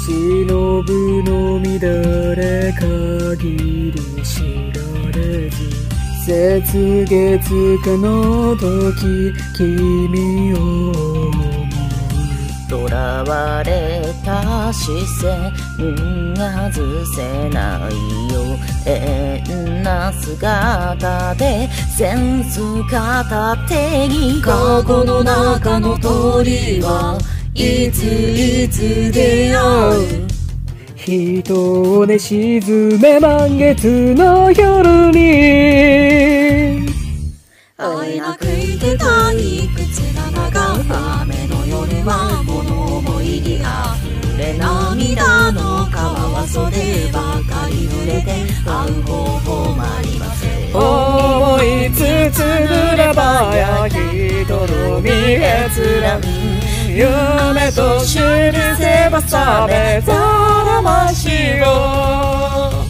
忍ぶのみ誰限り知られず、雪月花の時君を思う。 囚われた視線がずせないよ。変な姿でセンス片手に、 過去の中の鳥はいついつ出会う。 人をね沈め満月の夜に、 会えなくいて退屈な長雨の夜は物思いにあふれ、涙の川は袖ばかり濡れて会う方法もありません。 思いつつ濡ればや人の見閲覧、夢と知るせば覚めた魂を